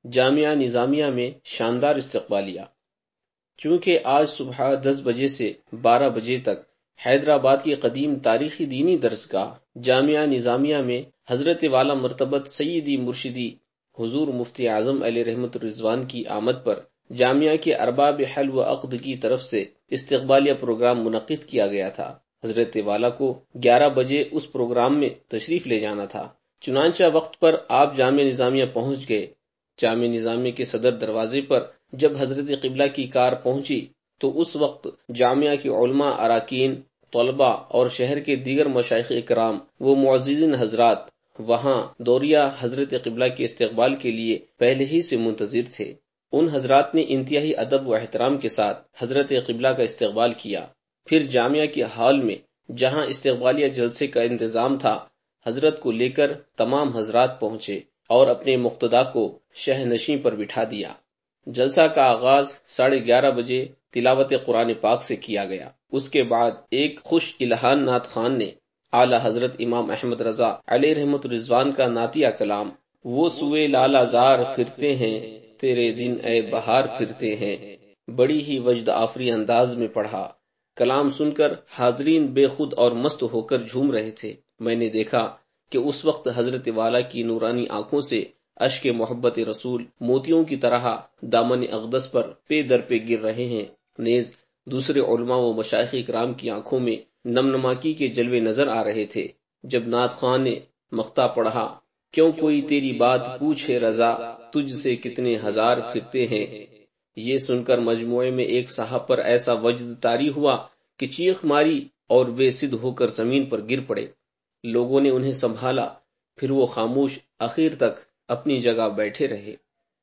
جامعہ نظامیہ میں شاندار استقبالیہ۔ چونکہ آج صبح 10 بجے سے 12 بجے تک حیدرآباد کی قدیم تاریخی دینی درسگاہ جامعہ نظامیہ میں حضرت والا مرتبت سیدی مرشدی حضور مفتی اعظم علیہ رحمت الرضوان کی آمد پر جامعہ کے ارباب حل و عقد کی طرف سے استقبالیہ پروگرام منعقد کیا گیا تھا۔ حضرت والا کو 11 بجے اس پروگرام میں تشریف لے جانا تھا، چنانچہ وقت پر آپ جامعہ نظامیہ پہنچ گئے۔ جامعہ نظامیہ کے صدر دروازے پر جب حضرت قبلہ کی کار پہنچی تو اس وقت جامعہ کے علماء، اراکین، طلباء اور شہر کے دیگر مشائخ اکرام و معززین حضرات وہاں دوریا حضرت قبلہ کے استقبال کے لیے پہلے ہی سے منتظر تھے۔ ان حضرات نے انتہائی ادب و احترام کے ساتھ حضرت قبلہ کا استقبال کیا۔ پھر جامعہ کے ہال میں جہاں استقبالیہ جلسے کا انتظام تھا، حضرت کو لے کر تمام حضرات پہنچے اور اپنے مقتدا کو شہنشین پر بٹھا دیا۔ جلسہ کا آغاز 11:30 بجے تلاوت قرآن پاک سے کیا گیا۔ اس کے بعد ایک خوش الہان نعت خوان نے اعلی حضرت امام احمد رضا علیہ رحمت الرضوان کا نعتیہ کلام وہ سوئے لالہ زار پھرتے ہیں، تیرے دن اے بہار پھرتے ہیں بڑی ہی وجد آفری انداز میں پڑھا۔ کلام سن کر حاضرین بے خود اور مست ہو کر جھوم رہے تھے۔ میں نے دیکھا کہ اس وقت حضرت والا کی نورانی آنکھوں سے اشک محبت رسول موتیوں کی طرح دامن اقدس پر پے در پہ گر رہے ہیں، نیز دوسرے علماء و مشائخ کرام کی آنکھوں میں نمنماکی کے جلوے نظر آ رہے تھے۔ جب نعت خواں نے مقطع پڑھا، کیوں کوئی تیری بات پوچھے رضا تجھ سے کتنے ہزار پھرتے ہیں، یہ سن کر مجموعے میں ایک صاحب پر ایسا وجد طاری ہوا کہ چیخ ماری اور بے سدھ ہو کر زمین پر گر پڑے۔ لوگوں نے انہیں سنبھالا، پھر وہ خاموش اخیر تک اپنی جگہ بیٹھے رہے۔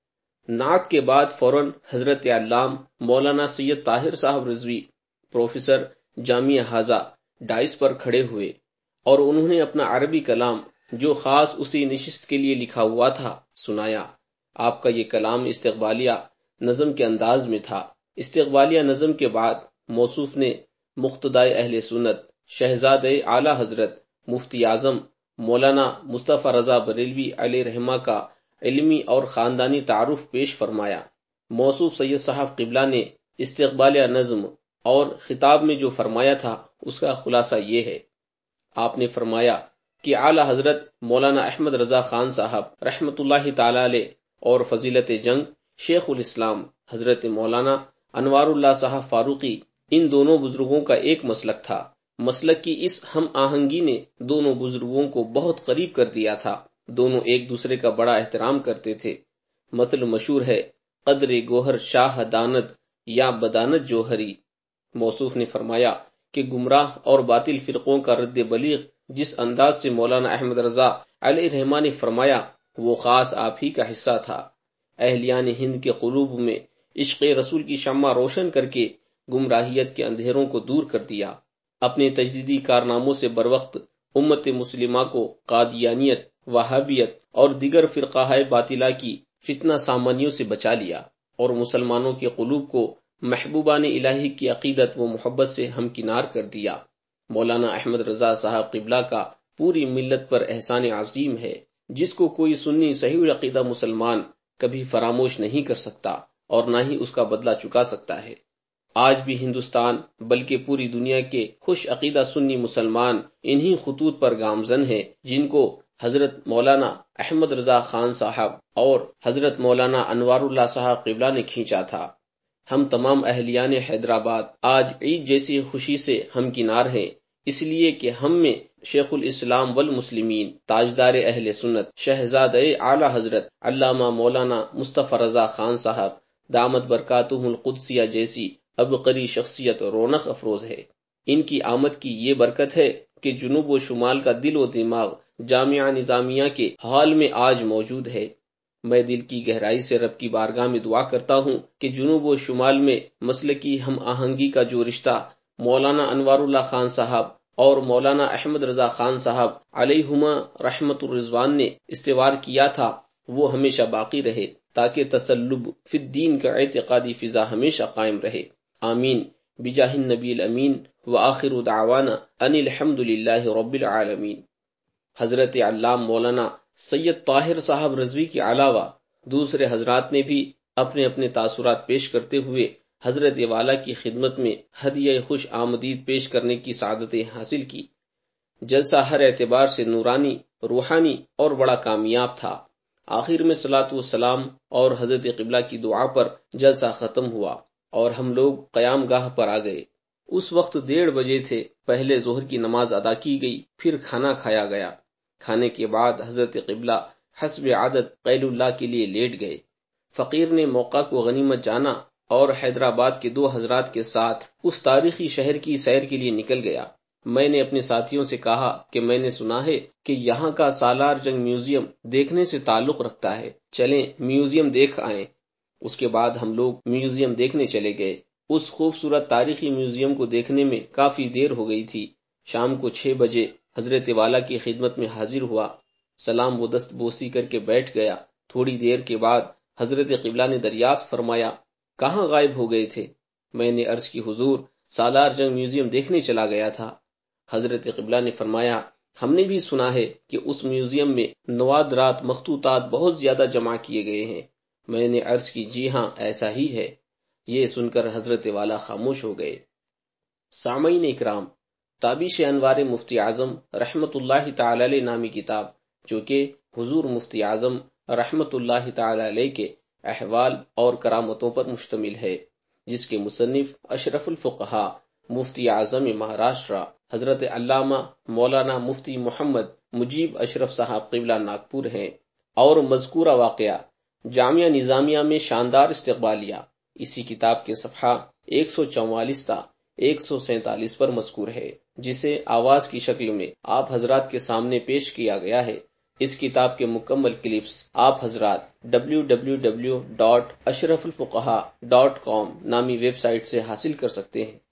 نعت کے بعد فوراً حضرت علام مولانا سید طاہر صاحب رضوی پروفیسر جامعہ ہازہ ڈائس پر کھڑے ہوئے اور انہوں نے اپنا عربی کلام جو خاص اسی نشست کے لیے لکھا ہوا تھا سنایا۔ آپ کا یہ کلام استقبالیہ نظم کے انداز میں تھا۔ استقبالیہ نظم کے بعد موصوف نے مقتدائے اہل سنت شہزادہ اعلی حضرت مفتی اعظم مولانا مصطفیٰ رضا بریلوی علیہ رحمہ کا علمی اور خاندانی تعارف پیش فرمایا۔ موصوف سید صاحب قبلہ نے استقبالیہ نظم اور خطاب میں جو فرمایا تھا اس کا خلاصہ یہ ہے۔ آپ نے فرمایا کہ اعلی حضرت مولانا احمد رضا خان صاحب رحمت اللہ تعالی علیہ اور فضیلت جنگ شیخ الاسلام حضرت مولانا انوار اللہ صاحب فاروقی، ان دونوں بزرگوں کا ایک مسلک تھا۔ مسلک کی اس ہم آہنگی نے دونوں بزرگوں کو بہت قریب کر دیا تھا۔ دونوں ایک دوسرے کا بڑا احترام کرتے تھے۔ مثل مشہور ہے، قدر گوہر شاہ دانت یا بدانت جوہری۔ موصوف نے فرمایا کہ گمراہ اور باطل فرقوں کا رد بلیغ جس انداز سے مولانا احمد رضا علیہ رحمہ نے فرمایا وہ خاص آپ ہی کا حصہ تھا۔ اہلیان ہند کے قلوب میں عشق رسول کی شمع روشن کر کے گمراہیت کے اندھیروں کو دور کر دیا۔ اپنے تجدیدی کارناموں سے بروقت امت مسلمہ کو قادیانیت، وہابیت اور دیگر فرقہ باطلہ کی فتنہ سامانیوں سے بچا لیا اور مسلمانوں کے قلوب کو محبوبان الہی کی عقیدت و محبت سے ہمکنار کر دیا۔ مولانا احمد رضا صاحب قبلہ کا پوری ملت پر احسان عظیم ہے جس کو کوئی سنی صحیح العقیدہ مسلمان کبھی فراموش نہیں کر سکتا اور نہ ہی اس کا بدلہ چکا سکتا ہے۔ آج بھی ہندوستان بلکہ پوری دنیا کے خوش عقیدہ سنی مسلمان انہی خطوط پر گامزن ہیں جن کو حضرت مولانا احمد رضا خان صاحب اور حضرت مولانا انوار اللہ صاحب قبلہ نے کھینچا تھا۔ ہم تمام اہلیان حیدرآباد آج عید جیسی خوشی سے ہمکنار ہیں، اس لیے کہ ہم میں شیخ الاسلام والمسلمین تاجدار اہل سنت شہزادہ اعلی حضرت علامہ مولانا مصطفیٰ رضا خان صاحب دامت برکاتہ القدسیہ جیسی عبقری شخصیت رونق افروز ہے۔ ان کی آمد کی یہ برکت ہے کہ جنوب و شمال کا دل و دماغ جامعہ نظامیہ کے حال میں آج موجود ہے۔ میں دل کی گہرائی سے رب کی بارگاہ میں دعا کرتا ہوں کہ جنوب و شمال میں مسلکی ہم آہنگی کا جو رشتہ مولانا انوار اللہ خان صاحب اور مولانا احمد رضا خان صاحب علیہما رحمت الرضوان نے استوار کیا تھا وہ ہمیشہ باقی رہے تاکہ تسلب فی الدین کا اعتقادی فضا ہمیشہ قائم رہے۔ آمین بجاہ النبی الامین وآخر دعوانا ان الحمد للہ رب العالمین۔ حضرت علام مولانا سید طاہر صاحب رضوی کے علاوہ دوسرے حضرات نے بھی اپنے اپنے تاثرات پیش کرتے ہوئے حضرت والا کی خدمت میں ہدیہ خوش آمدید پیش کرنے کی سعادتیں حاصل کی۔ جلسہ ہر اعتبار سے نورانی، روحانی اور بڑا کامیاب تھا۔ آخر میں صلاۃ والسلام اور حضرت قبلہ کی دعا پر جلسہ ختم ہوا اور ہم لوگ قیام گاہ پر آ گئے۔ اس وقت 1:30 بجے تھے۔ پہلے ظہر کی نماز ادا کی گئی، پھر کھانا کھایا گیا۔ کھانے کے بعد حضرت قبلہ حسب عادت قیل اللہ کے لیے لیٹ گئے۔ فقیر نے موقع کو غنیمت جانا اور حیدرآباد کے 2 حضرات کے ساتھ اس تاریخی شہر کی سیر کے لیے نکل گیا۔ میں نے اپنے ساتھیوں سے کہا کہ میں نے سنا ہے کہ یہاں کا سالار جنگ میوزیم دیکھنے سے تعلق رکھتا ہے، چلیں میوزیم دیکھ آئیں۔ اس کے بعد ہم لوگ میوزیم دیکھنے چلے گئے۔ اس خوبصورت تاریخی میوزیم کو دیکھنے میں کافی دیر ہو گئی تھی۔ شام کو 6 بجے حضرت والا کی خدمت میں حاضر ہوا، سلام و دست بوسی کر کے بیٹھ گیا۔ تھوڑی دیر کے بعد حضرت قبلہ نے دریافت فرمایا، کہاں غائب ہو گئے تھے؟ میں نے عرض کی، حضور سالار جنگ میوزیم دیکھنے چلا گیا تھا۔ حضرت قبلہ نے فرمایا، ہم نے بھی سنا ہے کہ اس میوزیم میں نوادرات مخطوطات بہت زیادہ جمع کیے گئے ہیں۔ میں نے عرض کی، جی ہاں ایسا ہی ہے۔ یہ سن کر حضرت والا خاموش ہو گئے۔ سامعین اکرام، تابش انوار مفتی اعظم رحمت اللہ تعالی علیہ نامی کتاب، جو کہ حضور مفتی اعظم رحمت اللہ تعالی علیہ کے احوال اور کرامتوں پر مشتمل ہے، جس کے مصنف اشرف الفقہا مفتی اعظم مہاراشٹرا حضرت علامہ مولانا مفتی محمد مجیب اشرف صاحب قبلہ ناگپور ہیں، اور مذکورہ واقعہ جامعہ نظامیہ میں شاندار استقبالیہ اسی کتاب کے صفحہ 144 تا 147 پر مذکور ہے، جسے آواز کی شکل میں آپ حضرات کے سامنے پیش کیا گیا ہے۔ اس کتاب کے مکمل کلپس آپ حضرات www.ashrafulfuqaha.com نامی ویب سائٹ سے حاصل کر سکتے ہیں۔